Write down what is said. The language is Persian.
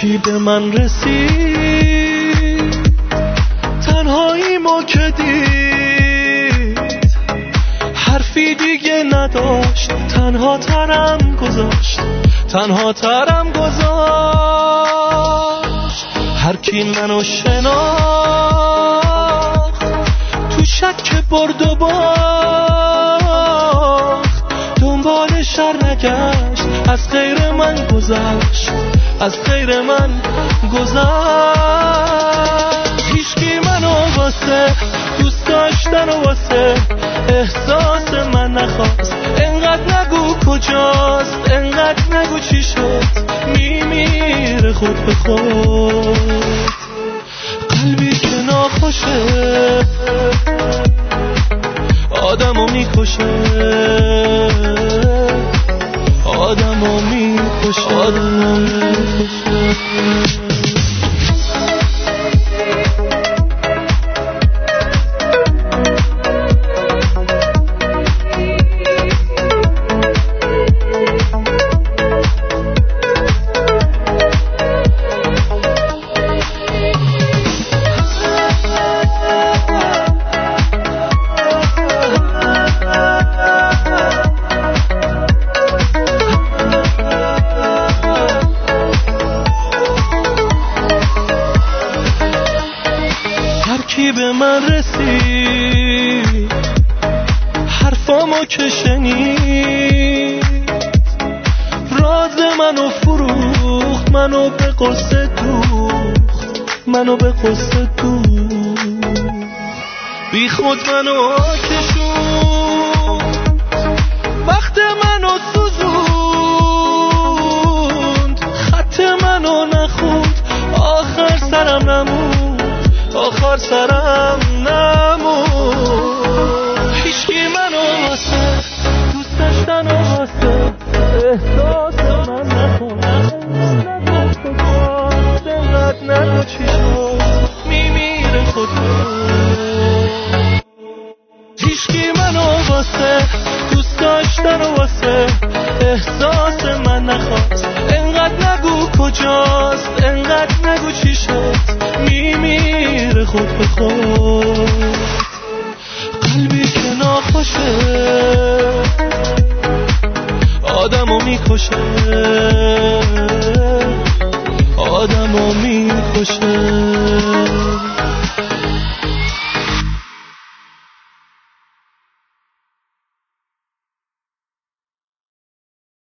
کی به من رسید تنهایی ما که دید حرفی دیگه نداشت تنها ترم گذاشت هر کی منو شناخت تو شک برد و باخت دنبال شر نگشت از غیر من گذشت هیچکی منو واسه دوست داشتن و واسه احساس من نخواست انقدر نگو کجاست انقدر نگو چی شد میمیره خود به خود قلبی که ناخوشه آدمو میکشه کی به من رسید حرفامو که شنید راز منو فروخت منو به قصه دوخت بی خود منو کشوند وقت منو سوزوند خط منو نخوند آخر سرم نمود هیچکی منو واسه دوست داشتن و واسه احساس من نخوند نگو چی شد میمیره خود هیچکی منو واسه دوست داشتن و واسه احساس من نخواست انقدر نگو کجاست انقدر نگو چی شد میمیره خود به خود قلبی که ناخوشه آدمو میکشه